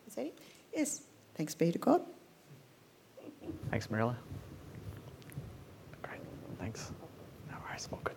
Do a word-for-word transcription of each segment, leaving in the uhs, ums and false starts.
Is that it? Yes. Thanks be to God. Thanks, Marilla. Great. Thanks. No worries. All good.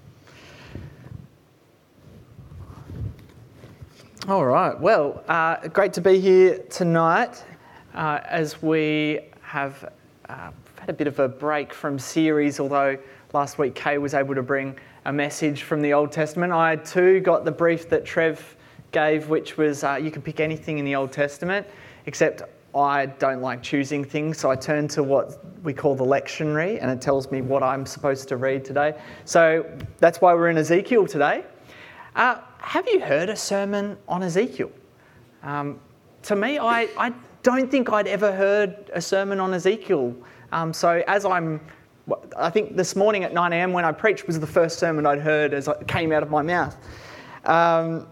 All right. Well, uh, great to be here tonight uh, as we have uh, had a bit of a break from series, although last week Kay was able to bring a message from the Old Testament. I too got the brief that Trev gave, which was uh, you can pick anything in the Old Testament, except I don't like choosing things, so I turned to what we call the lectionary, and it tells me what I'm supposed to read today. So that's why we're in Ezekiel today. Uh, have you heard a sermon on Ezekiel? Um, to me, I, I don't think I'd ever heard a sermon on Ezekiel. Um, so as I'm, I think this morning at nine a.m. when I preached was the first sermon I'd heard as it came out of my mouth. Um,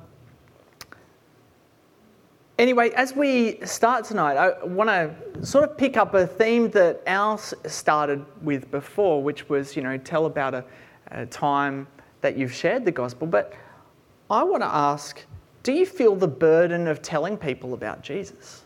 anyway, as we start tonight, I want to sort of pick up a theme that Al started with before, which was, you know, tell about a, a time that you've shared the gospel. But I want to ask, do you feel the burden of telling people about Jesus?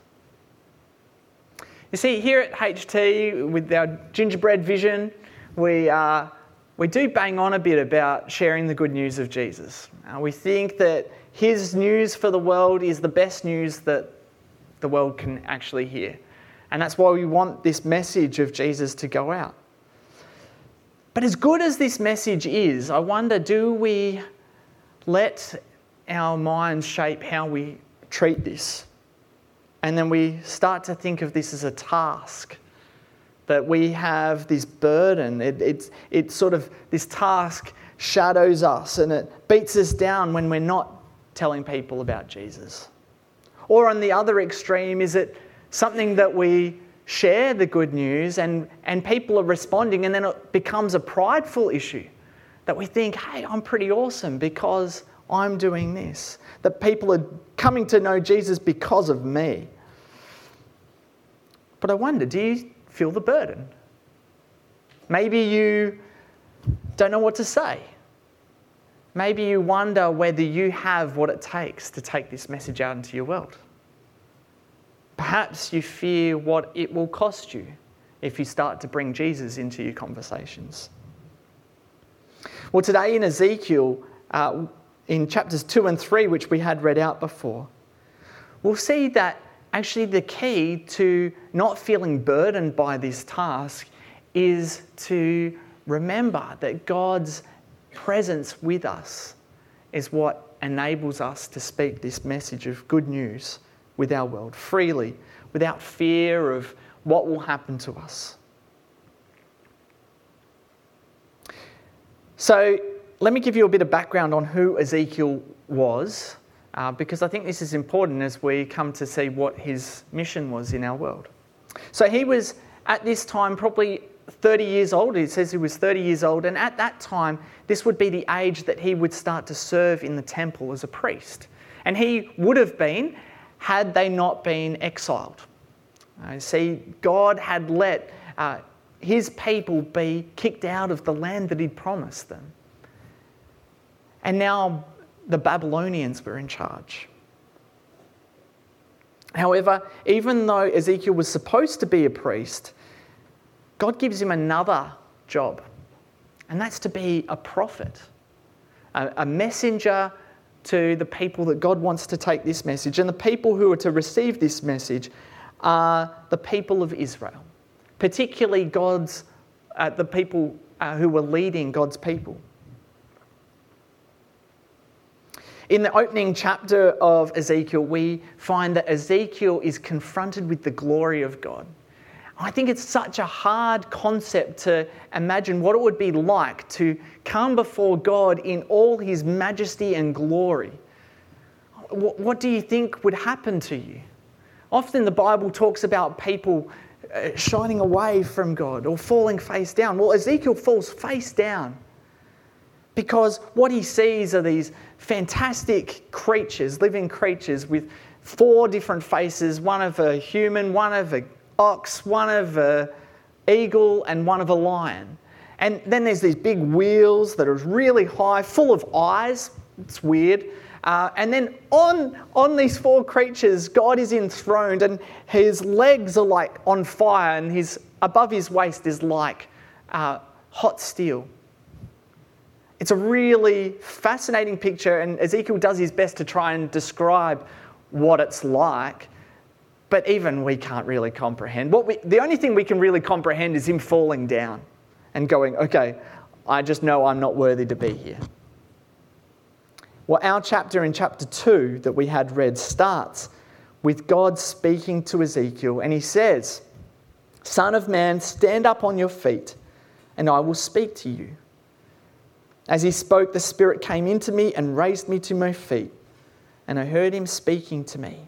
You see, here at H T, with our gingerbread vision, we uh, we do bang on a bit about sharing the good news of Jesus. Uh, we think that his news for the world is the best news that the world can actually hear. And that's why we want this message of Jesus to go out. But as good as this message is, I wonder, do we let our minds shape how we treat this? And then we start to think of this as a task, that we have this burden. It, it's, it's sort of, this task shadows us and it beats us down when we're not telling people about Jesus. Or on the other extreme, is it something that we share the good news and, and people are responding, and then it becomes a prideful issue, that we think, hey, I'm pretty awesome because I'm doing this. That people are coming to know Jesus because of me. But I wonder, do you feel the burden? Maybe you don't know what to say. Maybe you wonder whether you have what it takes to take this message out into your world. Perhaps you fear what it will cost you if you start to bring Jesus into your conversations. Well, today in Ezekiel, uh, in chapters two and three, which we had read out before, we'll see that actually the key to not feeling burdened by this task is to remember that God's presence with us is what enables us to speak this message of good news with our world freely, without fear of what will happen to us. So let me give you a bit of background on who Ezekiel was, uh, because I think this is important as we come to see what his mission was in our world. So he was, at this time, probably thirty years old. It says he was thirty years old, and at that time, this would be the age that he would start to serve in the temple as a priest. And he would have been had they not been exiled. Uh, see, God had let uh, his people be kicked out of the land that he'd promised them. And now the Babylonians were in charge. However, even though Ezekiel was supposed to be a priest, God gives him another job, and that's to be a prophet, a, a messenger to the people that God wants to take this message. And the people who are to receive this message are the people of Israel, particularly God's, uh, the people uh, who were leading God's people. In the opening chapter of Ezekiel, we find that Ezekiel is confronted with the glory of God. I think it's such a hard concept to imagine what it would be like to come before God in all his majesty and glory. What do you think would happen to you? Often the Bible talks about people shining away from God or falling face down. Well, Ezekiel falls face down because what he sees are these fantastic creatures, living creatures with four different faces, one of a human, one of a ox, one of a eagle, and one of a lion. And then there's these big wheels that are really high, full of eyes. It's weird. Uh, and then on, on these four creatures, God is enthroned, and his legs are like on fire, and his above his waist is like uh, hot steel. It's a really fascinating picture, and Ezekiel does his best to try and describe what it's like, but even we can't really comprehend. What we, the only thing we can really comprehend is him falling down and going, okay, I just know I'm not worthy to be here. Well, our chapter in chapter two that we had read starts with God speaking to Ezekiel, and he says, "Son of man, stand up on your feet, and I will speak to you." As he spoke, the Spirit came into me and raised me to my feet, and I heard him speaking to me.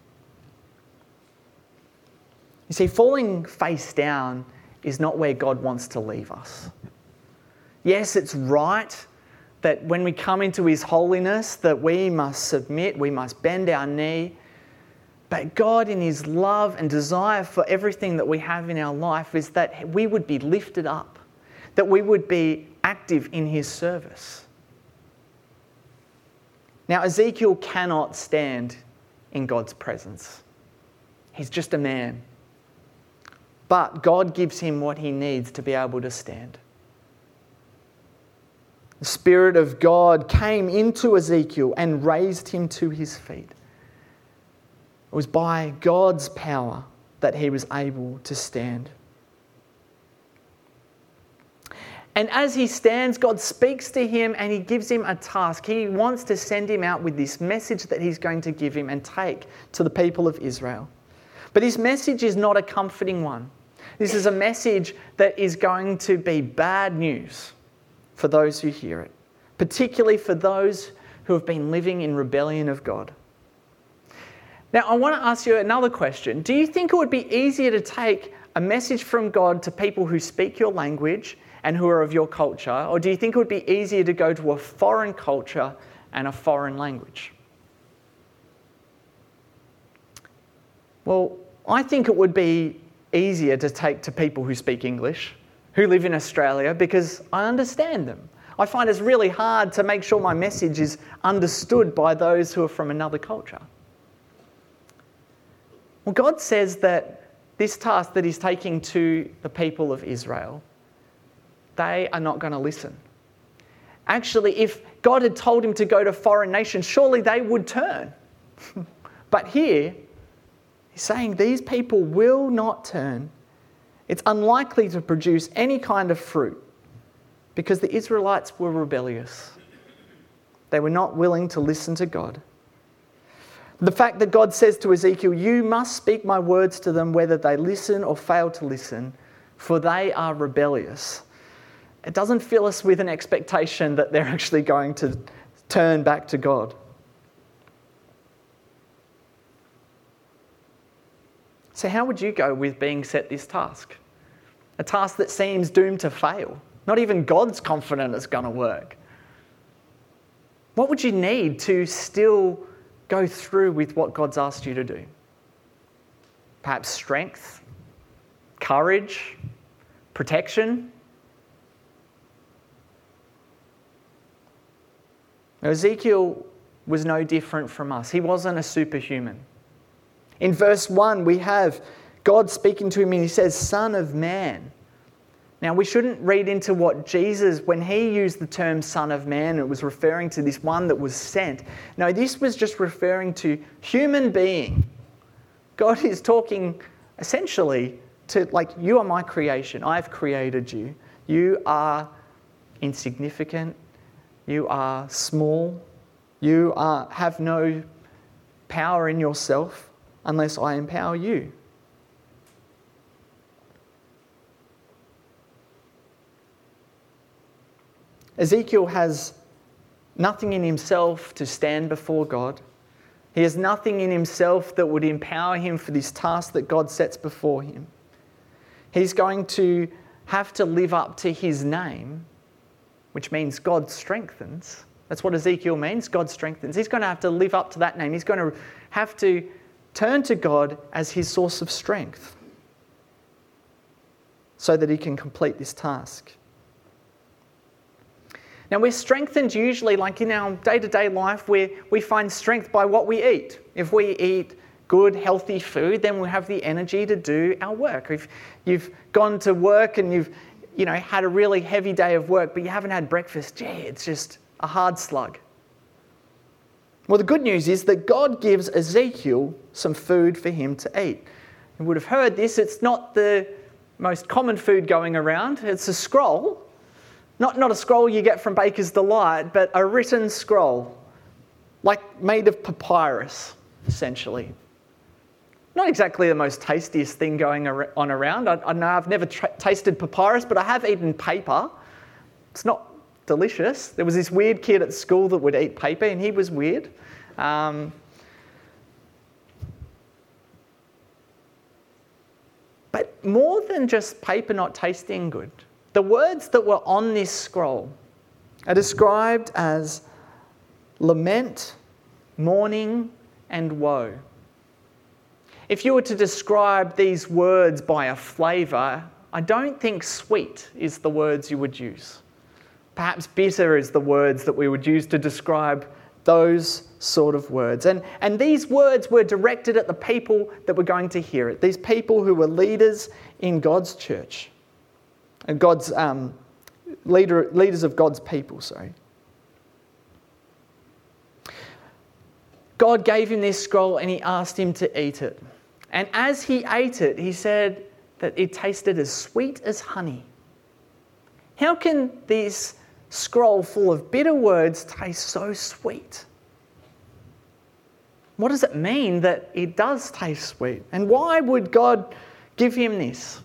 You see, falling face down is not where God wants to leave us. Yes, it's right that when we come into his holiness, that we must submit, we must bend our knee. But God, in his love and desire for everything that we have in our life, is that we would be lifted up, that we would be active in his service. Now, Ezekiel cannot stand in God's presence. He's just a man. But God gives him what he needs to be able to stand. The Spirit of God came into Ezekiel and raised him to his feet. It was by God's power that he was able to stand. And as he stands, God speaks to him and he gives him a task. He wants to send him out with this message that he's going to give him and take to the people of Israel. But his message is not a comforting one. This is a message that is going to be bad news for those who hear it, particularly for those who have been living in rebellion of God. Now, I want to ask you another question. Do you think it would be easier to take a message from God to people who speak your language and who are of your culture, or do you think it would be easier to go to a foreign culture and a foreign language? Well, I think it would be easier to take to people who speak English, who live in Australia, because I understand them. I find it's really hard to make sure my message is understood by those who are from another culture. Well, God says that this task that he's taking to the people of Israel, they are not going to listen. Actually, if God had told him to go to foreign nations, surely they would turn. But here, he's saying these people will not turn. It's unlikely to produce any kind of fruit because the Israelites were rebellious. They were not willing to listen to God. The fact that God says to Ezekiel, "You must speak my words to them whether they listen or fail to listen, for they are rebellious." It doesn't fill us with an expectation that they're actually going to turn back to God. So how would you go with being set this task? A task that seems doomed to fail. Not even God's confident it's going to work. What would you need to still go through with what God's asked you to do? Perhaps strength, courage, protection. Now, Ezekiel was no different from us. He wasn't a superhuman. In verse one, we have God speaking to him and he says, "Son of man." Now, we shouldn't read into what Jesus, when he used the term Son of Man, it was referring to this one that was sent. No, this was just referring to human being. God is talking essentially to, like, you are my creation. I've created you. You are insignificant. You are small. You are, have no power in yourself unless I empower you. Ezekiel has nothing in himself to stand before God. He has nothing in himself that would empower him for this task that God sets before him. He's going to have to live up to his name, which means God strengthens. That's what Ezekiel means, God strengthens. He's going to have to live up to that name. He's going to have to turn to God as his source of strength so that he can complete this task. Now, we're strengthened usually, like in our day-to-day life, where we find strength by what we eat. If we eat good, healthy food, then we'll have the energy to do our work. If you've gone to work and you've, you know, had a really heavy day of work, but you haven't had breakfast, gee, it's just a hard slug. Well, the good news is that God gives Ezekiel some food for him to eat. You would have heard this. It's not the most common food going around. It's a scroll. Not, not a scroll you get from Baker's Delight, but a written scroll, like made of papyrus, essentially. Not exactly the most tastiest thing going on around. I, I know I've never tra- tasted papyrus, but I have eaten paper. It's not delicious. There was this weird kid at school that would eat paper, and he was weird. Um, but more than just paper not tasting good, the words that were on this scroll are described as lament, mourning, and woe. If you were to describe these words by a flavour, I don't think sweet is the words you would use. Perhaps bitter is the words that we would use to describe those sort of words. And, and these words were directed at the people that were going to hear it, these people who were leaders in God's church, and God's um, leader, leaders of God's people, sorry. God gave him this scroll and he asked him to eat it. And as he ate it, he said that it tasted as sweet as honey. How can this scroll full of bitter words taste so sweet? What does it mean that it does taste sweet? And why would God give him this?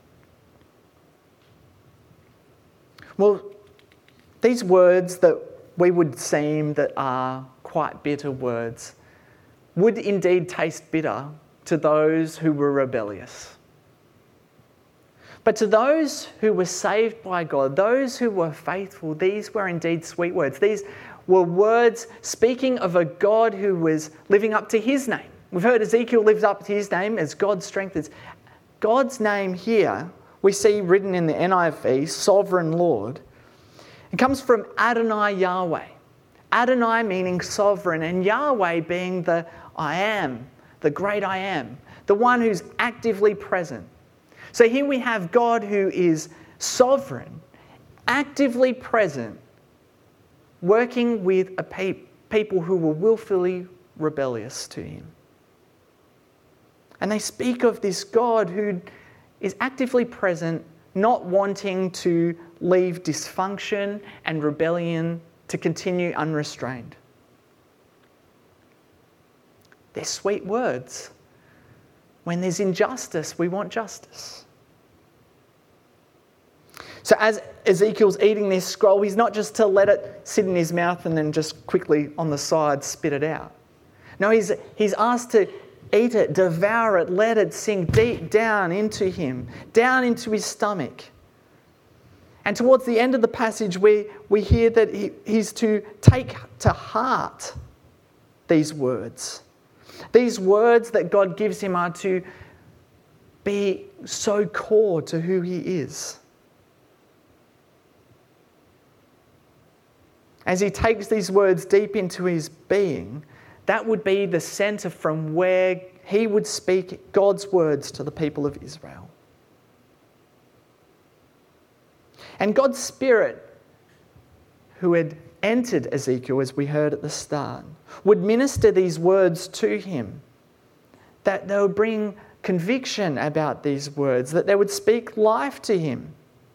Well, these words that we would seem that are quite bitter words would indeed taste bitter to those who were rebellious. But to those who were saved by God, those who were faithful, these were indeed sweet words. These were words speaking of a God who was living up to his name. We've heard Ezekiel lives up to his name as God's strength is. God's name here, we see written in the N I V, Sovereign Lord. It comes from Adonai Yahweh. Adonai meaning sovereign, and Yahweh being the I am, the great I am, the one who's actively present. So here we have God who is sovereign, actively present, working with a pe- people who were willfully rebellious to him. And they speak of this God who is actively present, not wanting to leave dysfunction and rebellion to continue unrestrained. They're sweet words. When there's injustice, we want justice. So as Ezekiel's eating this scroll, he's not just to let it sit in his mouth and then just quickly on the side spit it out. No, he's, he's asked to eat it, devour it, let it sink deep down into him, down into his stomach. And towards the end of the passage, we, we hear that he, he's to take to heart these words. These words that God gives him are to be so core to who he is. As he takes these words deep into his being, that would be the centre from where he would speak God's words to the people of Israel. And God's Spirit, who had entered Ezekiel, as we heard at the start, would minister these words to him, that they would bring conviction about these words, that they would speak life to him.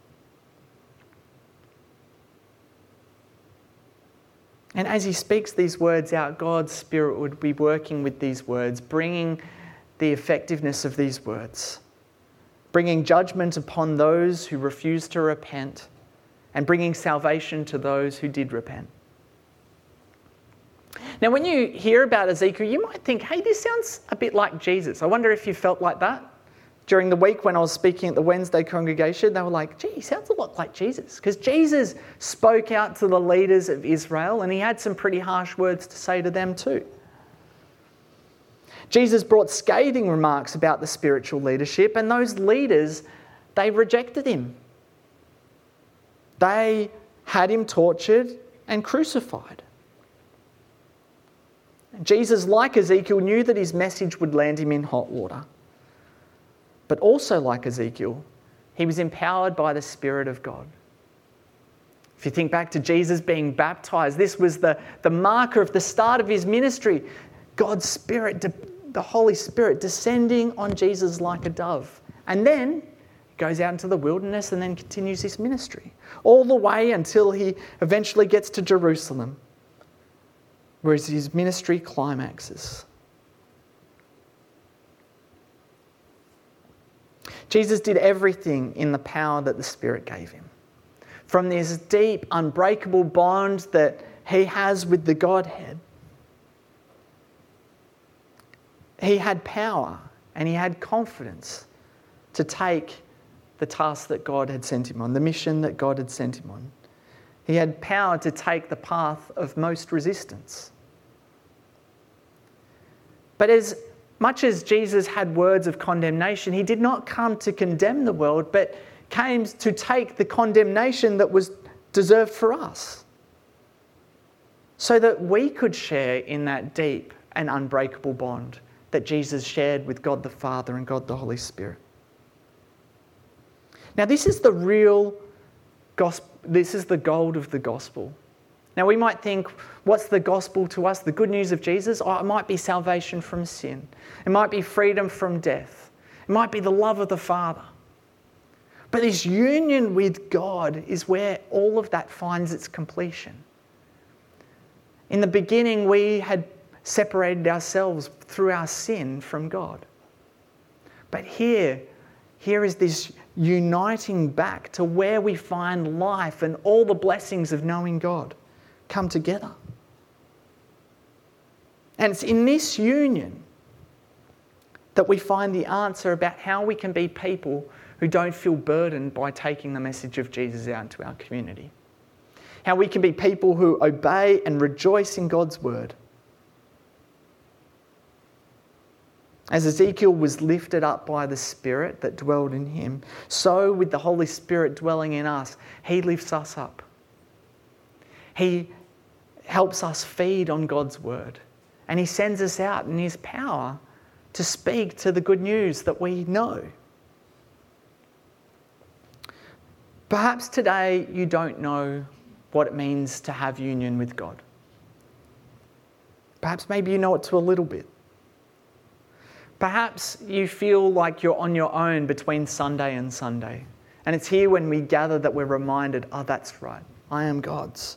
And as he speaks these words out, God's Spirit would be working with these words, bringing the effectiveness of these words, bringing judgment upon those who refuse to repent, and bringing salvation to those who did repent. Now, when you hear about Ezekiel, you might think, hey, this sounds a bit like Jesus. I wonder if you felt like that. During the week when I was speaking at the Wednesday congregation, they were like, gee, he sounds a lot like Jesus. Because Jesus spoke out to the leaders of Israel and he had some pretty harsh words to say to them too. Jesus brought scathing remarks about the spiritual leadership, and those leaders, they rejected him. They had him tortured and crucified. Jesus, like Ezekiel, knew that his message would land him in hot water. But also like Ezekiel, he was empowered by the Spirit of God. If you think back to Jesus being baptized, this was the, the marker of the start of his ministry. God's Spirit, the Holy Spirit, descending on Jesus like a dove. And then he goes out into the wilderness and then continues his ministry. All the way until he eventually gets to Jerusalem, where his ministry climaxes. Jesus did everything in the power that the Spirit gave him. From this deep, unbreakable bond that he has with the Godhead, he had power and he had confidence to take the task that God had sent him on, the mission that God had sent him on. He had power to take the path of most resistance. But as much as Jesus had words of condemnation, he did not come to condemn the world, but came to take the condemnation that was deserved for us, so that we could share in that deep and unbreakable bond that Jesus shared with God the Father and God the Holy Spirit. Now, this is the real gospel. This is the gold of the gospel. Now, we might think, what's the gospel to us? The good news of Jesus? Oh, it might be salvation from sin. It might be freedom from death. It might be the love of the Father. But this union with God is where all of that finds its completion. In the beginning, we had separated ourselves through our sin from God. But here, here is this uniting back to where we find life and all the blessings of knowing God come together. And it's in this union that we find the answer about how we can be people who don't feel burdened by taking the message of Jesus out into our community. How we can be people who obey and rejoice in God's word. As Ezekiel was lifted up by the Spirit that dwelled in him, so with the Holy Spirit dwelling in us, he lifts us up. He helps us feed on God's word. And he sends us out in his power to speak to the good news that we know. Perhaps today you don't know what it means to have union with God. Perhaps maybe you know it to a little bit. Perhaps you feel like you're on your own between Sunday and Sunday. And it's here when we gather that we're reminded, oh, that's right, I am God's.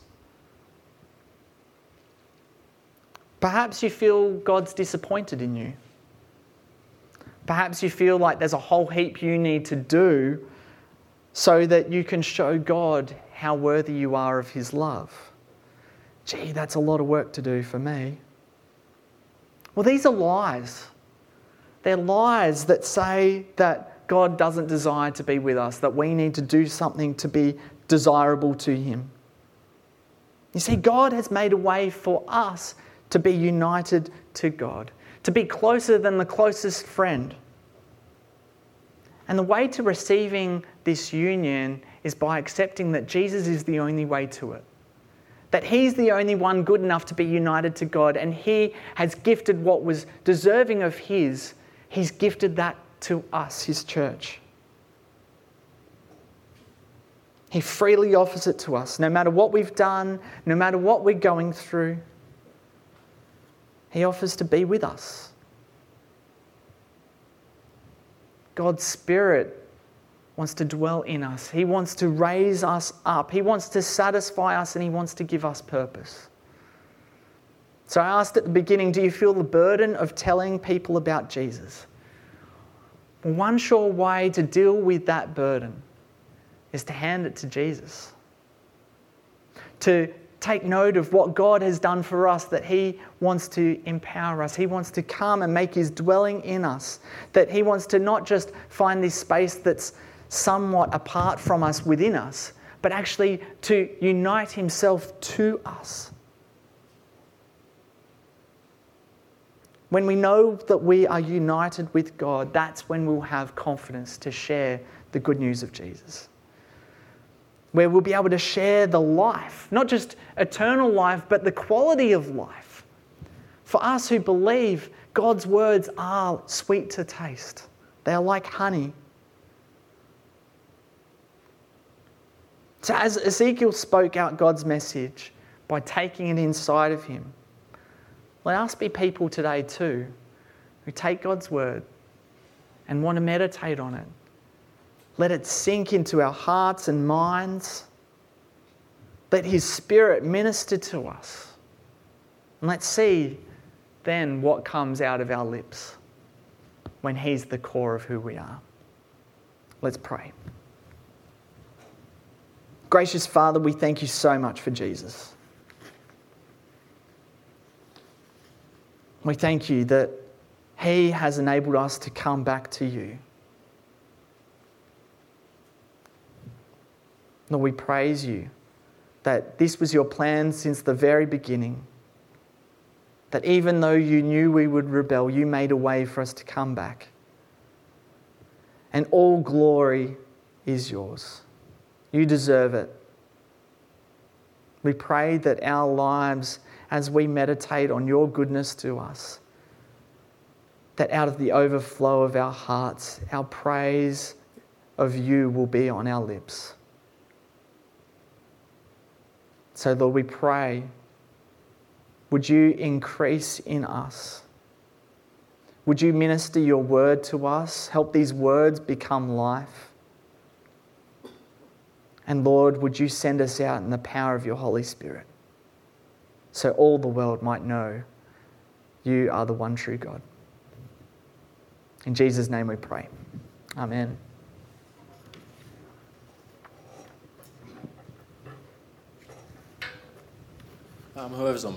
Perhaps you feel God's disappointed in you. Perhaps you feel like there's a whole heap you need to do so that you can show God how worthy you are of his love. Gee, that's a lot of work to do for me. Well, these are lies. They're lies that say that God doesn't desire to be with us, that we need to do something to be desirable to him. You see, God has made a way for us to be united to God, to be closer than the closest friend. And the way to receiving this union is by accepting that Jesus is the only way to it. That he's the only one good enough to be united to God, and he has gifted what was deserving of his. He's gifted that to us, his church. He freely offers it to us, no matter what we've done, no matter what we're going through. He offers to be with us. God's Spirit wants to dwell in us. He wants to raise us up. He wants to satisfy us, and he wants to give us purpose. So I asked at the beginning, do you feel the burden of telling people about Jesus? Well, one sure way to deal with that burden is to hand it to Jesus. To take note of what God has done for us, that he wants to empower us. He wants to come and make his dwelling in us. That he wants to not just find this space that's somewhat apart from us within us, but actually to unite himself to us. When we know that we are united with God, that's when we'll have confidence to share the good news of Jesus. where we'll be able to share the life, not just eternal life, but the quality of life. For us who believe, God's words are sweet to taste. They are like honey. So as Ezekiel spoke out God's message by taking it inside of him, let us be people today too who take God's word and want to meditate on it. Let it sink into our hearts and minds. Let His Spirit minister to us. And let's see then what comes out of our lips when He's the core of who we are. Let's pray. Gracious Father, we thank you so much for Jesus. We thank you that He has enabled us to come back to you. Lord, we praise you that this was your plan since the very beginning. That even though you knew we would rebel, you made a way for us to come back. And all glory is yours. You deserve it. We pray that our lives, as we meditate on your goodness to us, that out of the overflow of our hearts, our praise of you will be on our lips. So, Lord, we pray, would you increase in us? Would you minister your word to us? Help these words become life. And Lord, would you send us out in the power of your Holy Spirit so all the world might know you are the one true God. In Jesus' name we pray. Amen. Um, whoever's on